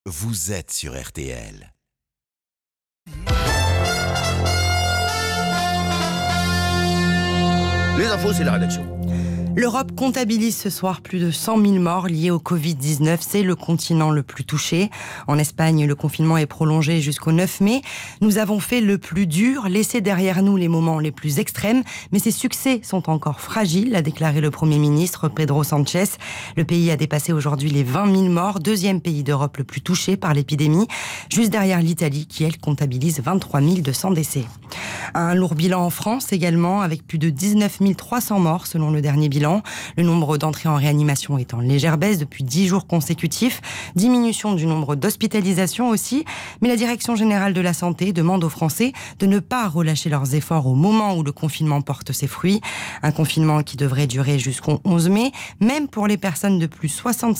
vous êtes sur RTL. Les infos, c'est la rédaction. L'Europe comptabilise ce soir plus de 100 000 morts liés au Covid-19. C'est le continent le plus touché. En Espagne, le confinement est prolongé jusqu'au 9 mai. Nous avons fait le plus dur, laissé derrière nous les moments les plus extrêmes. Mais ces succès sont encore fragiles, a déclaré le Premier ministre Pedro Sánchez. Le pays a dépassé aujourd'hui les 20 000 morts, deuxième pays d'Europe le plus touché par l'épidémie, juste derrière l'Italie qui, elle, comptabilise 23 200 décès. Un lourd bilan en France également, avec plus de 19 300 morts selon le dernier bilan. Le nombre d'entrées en réanimation est en légère baisse depuis 10 jours consécutifs. Diminution du nombre d'hospitalisations aussi. Mais la Direction générale de la santé demande aux Français de ne pas relâcher leurs efforts au moment où le confinement porte ses fruits. Un confinement qui devrait durer jusqu'au 11 mai, même pour les personnes de plus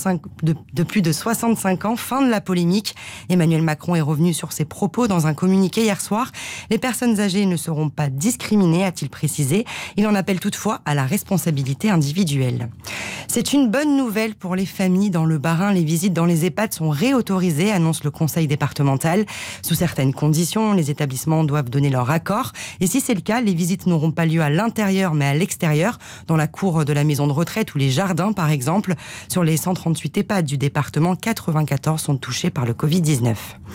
de 65 ans. Fin de la polémique. Emmanuel Macron est revenu sur ses propos dans un communiqué hier soir. Les personnes âgées ne seront pas discriminées, a-t-il précisé. Il en appelle toutefois à la responsabilité individuelle. C'est une bonne nouvelle pour les familles dans le Bas-Rhin. Les visites dans les EHPAD sont réautorisées, annonce le conseil départemental. Sous certaines conditions, les établissements doivent donner leur accord. Et si c'est le cas, les visites n'auront pas lieu à l'intérieur, mais à l'extérieur, dans la cour de la maison de retraite ou les jardins, par exemple. Sur les 138 EHPAD du département, 94 sont touchés par le Covid-19.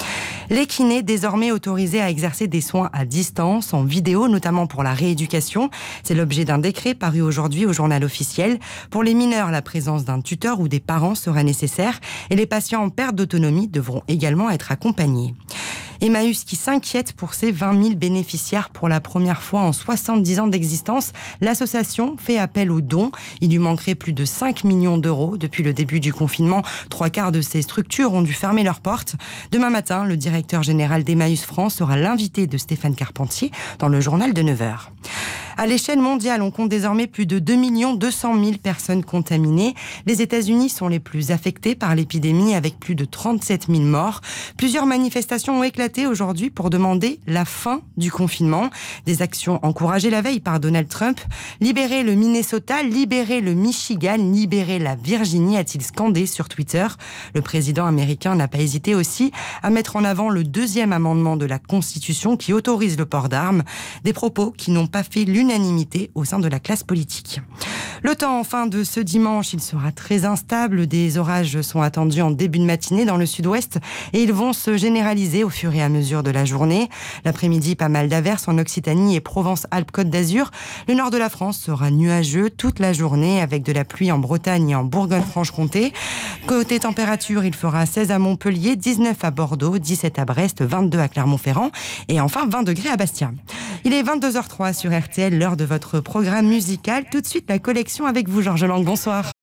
Les kinés, désormais autorisés à exercer des soins à distance, en vidéo, notamment pour la rééducation. C'est l'objet d'un décret paru aujourd'hui au journal officiel. Pour les mineurs, la présence d'un tuteur ou des parents sera nécessaire et les patients en perte d'autonomie devront également être accompagnés. Emmaüs qui s'inquiète pour ses 20 000 bénéficiaires pour la première fois en 70 ans d'existence. L'association fait appel aux dons. Il lui manquerait plus de 5 millions d'euros. Depuis le début du confinement, 3/4 de ces structures ont dû fermer leurs portes. Demain matin, le directeur général d'Emmaüs France sera l'invité de Stéphane Carpentier dans le journal de 9h. À l'échelle mondiale, on compte désormais plus de 2 200 000 personnes contaminées. Les États-Unis sont les plus affectés par l'épidémie avec plus de 37 000 morts. Plusieurs manifestations ont éclaté aujourd'hui pour demander la fin du confinement. Des actions encouragées la veille par Donald Trump. Libérer le Minnesota, libérer le Michigan, libérer la Virginie, a-t-il scandé sur Twitter. Le président américain n'a pas hésité aussi à mettre en avant le deuxième amendement de la Constitution qui autorise le port d'armes. Des propos qui n'ont pas fait l'unanimité au sein de la classe politique. Le temps, enfin, de ce dimanche, il sera très instable. Des orages sont attendus en début de matinée dans le sud-ouest et ils vont se généraliser au fur et à mesure de la journée. L'après-midi, pas mal d'averses en Occitanie et Provence-Alpes-Côte d'Azur. Le nord de la France sera nuageux toute la journée avec de la pluie en Bretagne et en Bourgogne-Franche-Comté. Côté température, il fera 16 à Montpellier, 19 à Bordeaux, 17 à Brest, 22 à Clermont-Ferrand et enfin 20 degrés à Bastia. Il est 22h03 sur RTL, l'heure de votre programme musical. Tout de suite, la collection avec vous, Georges Lang. Bonsoir.